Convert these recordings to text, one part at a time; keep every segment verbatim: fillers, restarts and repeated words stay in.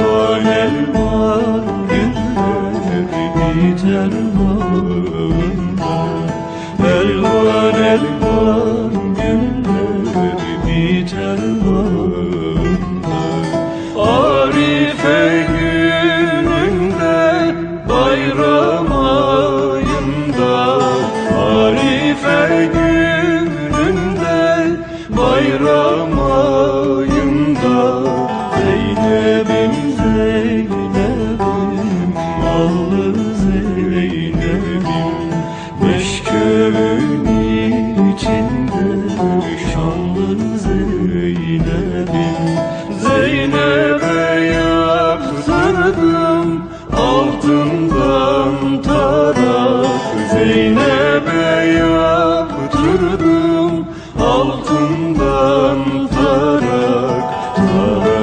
Elvan elvan günler biter bağında. Elvan elvan günler biter bağında. Arife gününde bayram ayında. Arife gününde bayram ayında. Zeynep'im Zeynep'im allı Zeynep'im. Beş köyün içinde şanlı Zeynep'im. Zeynep'e yaptırdım altından tarak. Zeynep'e yaptırdım altından tarak. Kara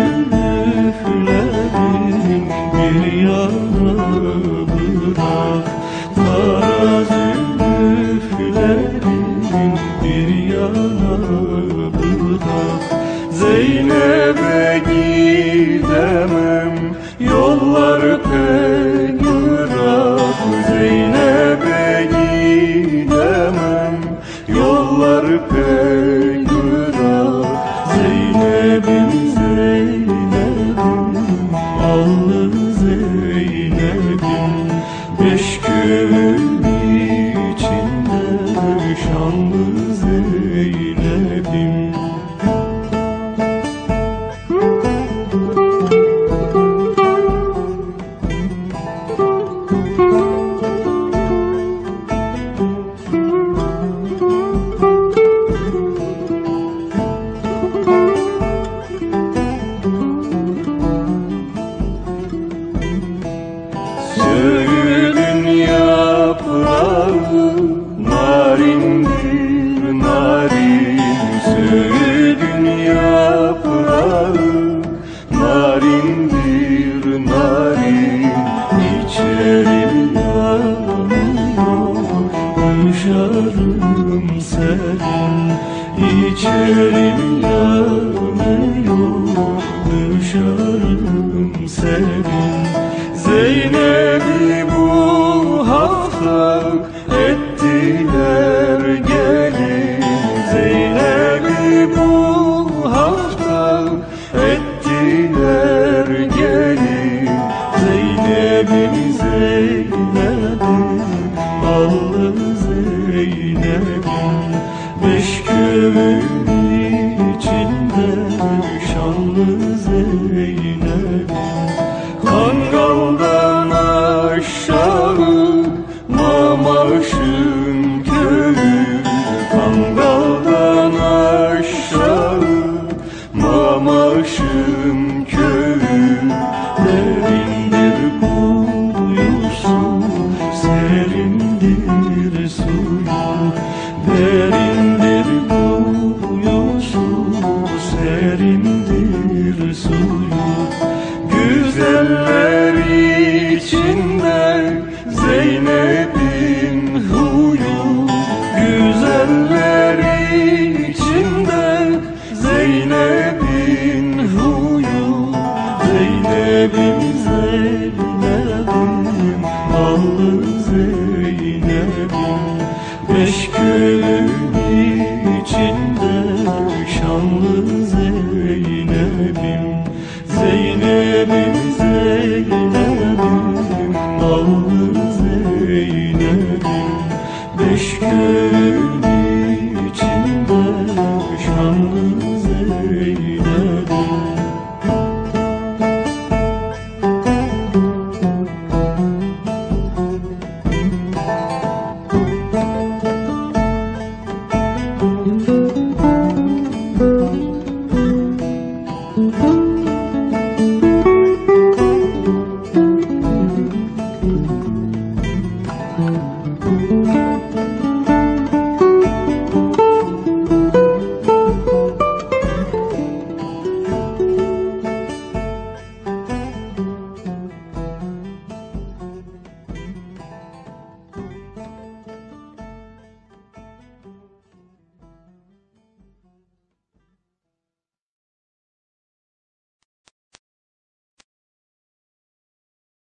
zülüflerin bir yana bırak. Kara zülüflerin bir yana bırak. Zeynep'e gidemem, yollar pek ırak. Zeynep'e gidemem, yollar pek ırak. Zeynep'im Zeynep'im allı Zeynep'im. Beş köyün içinde şanlı Zeynep'im. Söğüdün yaprağı narindir narin. Söğüdün yaprağı narindir narin. İçerim yanıyor, dışarım serin. İçerim yanıyor, dışarım serin. Zeynep'i bu hafta ettiler gelin. Zeynep'i bu hafta ettiler gelin. Zeynep'im Zeynep'im allı Zeynep'im. Beş köyün içinde şanlı Zeynep'im. Kangaldan aşağı Mamaş'ın köyü. Kangaldan aşağı Mamaş'ın köyü. Derindir kuyusu, serindir suyu. Derindir kuyusu, serindir suyu. Güzeller içinde Zeynep'in huyu. Güzeller içinde Zeynep'in huyu. Zeynep'im Zeynep'im allı Zeynep'im. Beş köyün içinde şanlı Zeynep'im. Zeynep'im